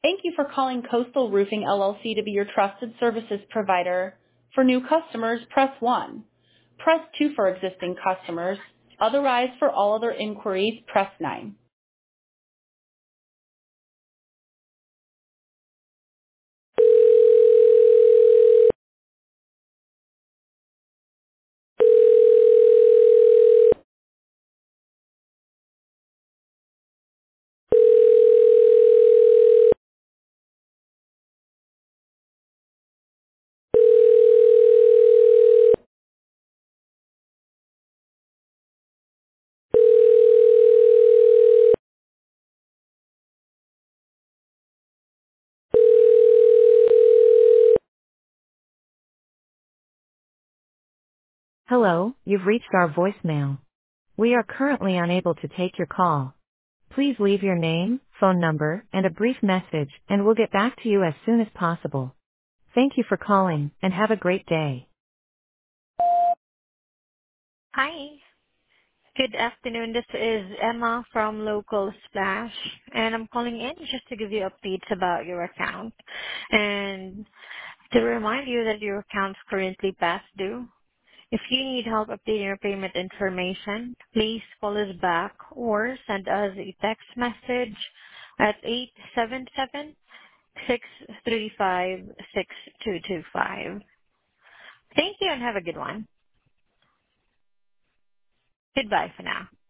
Thank you for calling Coastal Roofing LLC to be your trusted services provider. For new customers, press 1. Press 2 for existing customers. Otherwise, for all other inquiries, press 9. Hello, you've reached our voicemail. We are currently unable to take your call. Please leave your name, phone number, and a brief message, and we'll get back to you as soon as possible. Thank you for calling, and have a great day. Hi. Good afternoon. This is Emma from Local Splash, and I'm calling in just to give you updates about your account and to remind you that your account's currently past due. If you need help updating your payment information, please call us back or send us a text message at 877-635-6225. Thank you and have a good one. Goodbye for now.